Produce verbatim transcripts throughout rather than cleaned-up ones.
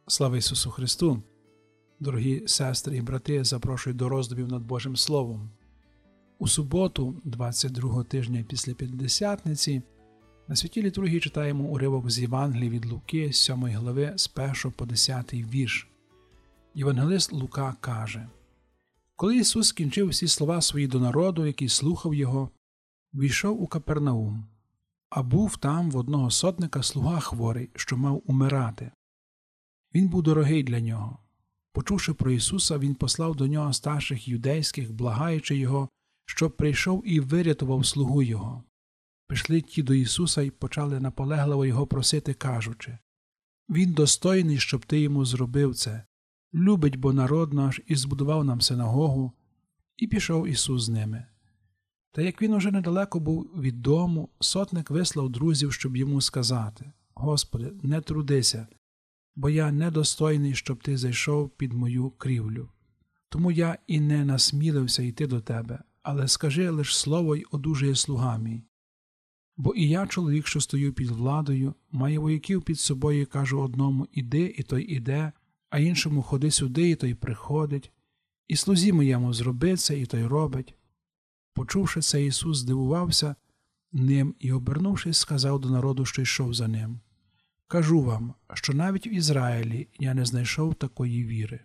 Слава Ісусу Христу! Дорогі сестри і брати, запрошую до роздумів над Божим Словом. У суботу, двадцять другого тижня після П'ятдесятниці, на святій літургії читаємо уривок з Євангелії від Луки, сьомої глави, з першого по десятий вірш. Євангелист Лука каже: «Коли Ісус скінчив всі слова свої до народу, який слухав Його, війшов у Капернаум, а був там в одного сотника слуга хворий, що мав умирати. Він був дорогий для нього. Почувши про Ісуса, він послав до нього старших юдейських, благаючи Його, щоб прийшов і вирятував слугу Його. Прийшли ті до Ісуса і почали наполегливо Його просити, кажучи: «Він достойний, щоб ти йому зробив це. Любить бо народ наш і збудував нам синагогу». І пішов Ісус з ними. Та як він уже недалеко був від дому, сотник вислав друзів, щоб йому сказати: «Господи, не трудися, бо я недостойний, щоб ти зайшов під мою крівлю. Тому я і не насмілився йти до тебе, але скажи лиш слово й одужає слуга мій. Бо і я, чоловік, що стою під владою, маю вояків під собою і кажу одному: іди, і той іде, а іншому: ходи сюди, і той приходить, і слузі моєму: зроби це, і той робить». Почувши це, Ісус здивувався ним і, обернувшись, сказав до народу, що йшов за ним: «Кажу вам, що навіть в Ізраїлі я не знайшов такої віри».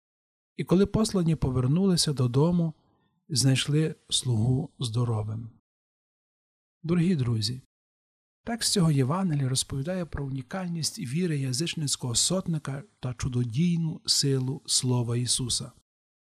І коли послані повернулися додому, знайшли слугу здоровим. Дорогі друзі, текст цього Євангелія розповідає про унікальність віри язичницького сотника та чудодійну силу Слова Ісуса.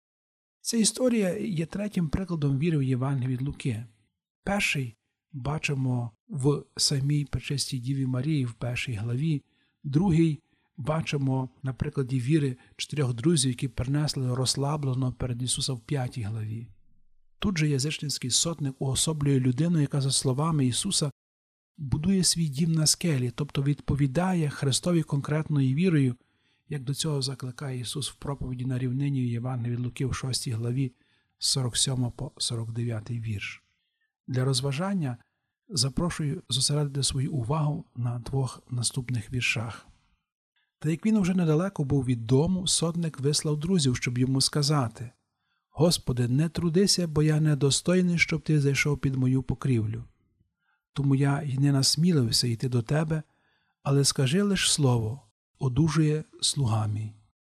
Ця історія є третім прикладом віри в Євангелії від Луки. Перший бачимо в самій Пречистій Діві Марії в першій главі, другий бачимо на прикладі віри чотирьох друзів, які принесли розслаблено перед Ісусом в п'ятій главі. Тут же язичницький сотник уособлює людину, яка, за словами Ісуса, будує свій дім на скелі, тобто відповідає Христові конкретною вірою, як до цього закликає Ісус в проповіді на рівнині в Євангелії від Луки в шостій главі з сорок сьомого по сорок дев'ятий вірш. Для розважання запрошую зосередити свою увагу на двох наступних віршах. «Та як він уже недалеко був від дому, сотник вислав друзів, щоб йому сказати: Господи, не трудися, бо я недостойний, щоб ти зайшов під мою покрівлю. Тому я й не насмілився йти до тебе, але скажи лиш слово, одужує слуга мій».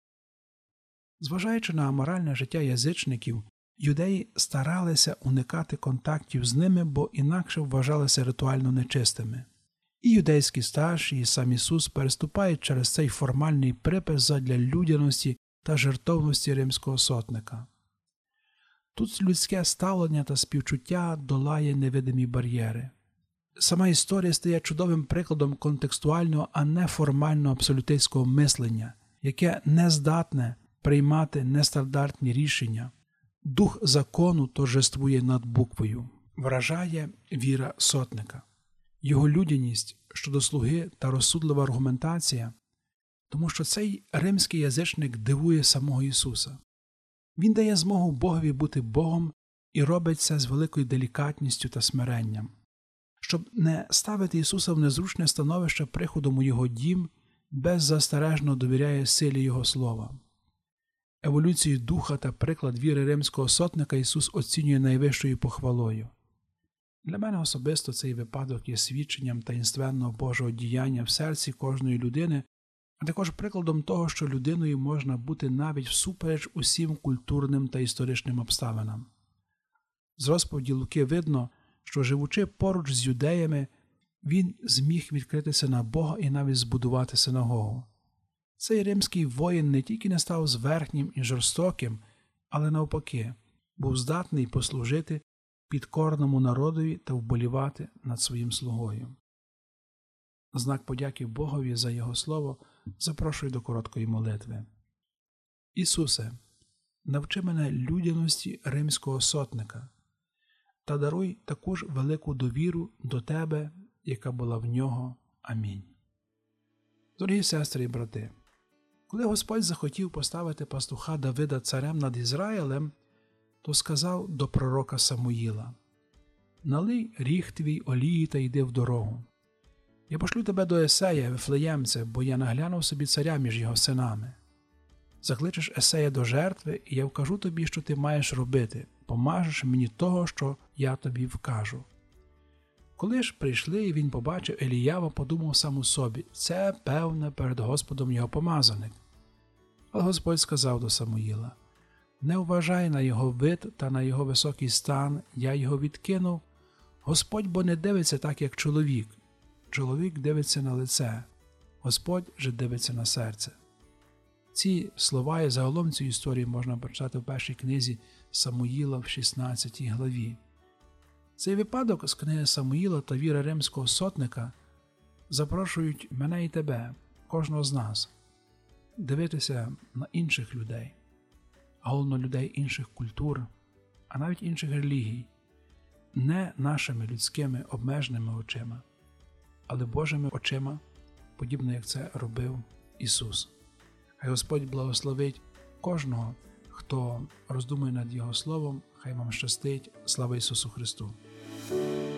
Зважаючи на аморальне життя язичників, юдеї старалися уникати контактів з ними, бо інакше вважалися ритуально нечистими. І юдейські старші, і сам Ісус переступають через цей формальний припис задля людяності та жертовності римського сотника. Тут людське ставлення та співчуття долає невидимі бар'єри. Сама історія стає чудовим прикладом контекстуального, а не формального абсолютистського мислення, яке не здатне приймати нестандартні рішення. Дух закону торжествує над буквою. Вражає віра сотника. Його людяність щодо слуги та розсудлива аргументація, тому що цей римський язичник дивує самого Ісуса. Він дає змогу Богові бути Богом і робить це з великою делікатністю та смиренням. Щоб не ставити Ісуса в незручне становище приходом у Його дім, беззастережно довіряє силі Його слова. Еволюцію духа та приклад віри римського сотника Ісус оцінює найвищою похвалою. Для мене особисто цей випадок є свідченням таїнственного Божого діяння в серці кожної людини, а також прикладом того, що людиною можна бути навіть всупереч усім культурним та історичним обставинам. З розповіді Луки видно, що, живучи поруч з юдеями, він зміг відкритися на Бога і навіть збудувати синагогу. Цей римський воїн не тільки не став зверхнім і жорстоким, але навпаки, був здатний послужити підкорному народові та вболівати над своїм слугою. На знак подяки Богові за Його слово запрошую до короткої молитви. Ісусе, навчи мене людяності римського сотника та даруй таку ж велику довіру до Тебе, яка була в нього. Амінь. Дорогі сестри і брати, коли Господь захотів поставити пастуха Давида царем над Ізраїлем, то сказав до пророка Самуїла: «Налий ріг твій олії та йди в дорогу. Я пошлю тебе до Есея, Вифлеємця, бо я наглянув собі царя між його синами. Закличеш Есея до жертви, і я вкажу тобі, що ти маєш робити, помажеш мені того, що я тобі вкажу. Коли ж прийшли, і він побачив Еліява, подумав сам у собі, це, певне, перед Господом його помазаник. Але Господь сказав до Самуїла, не вважай на його вид та на його високий стан, я його відкинув. Господь бо не дивиться так, як чоловік. Чоловік дивиться на лице, Господь же дивиться на серце. Ці слова і загалом цю історію можна прочитати в першій книзі Самуїла в шістнадцятій главі. Цей випадок з книги Самуїла та віри римського сотника запрошують мене і тебе, кожного з нас, дивитися на інших людей, а головно людей інших культур, а навіть інших релігій, не нашими людськими обмеженими очима, але Божими очима, подібно як це робив Ісус. Хай Господь благословить кожного, хто роздумує над Його Словом, хай вам щастить. Слава Ісусу Христу!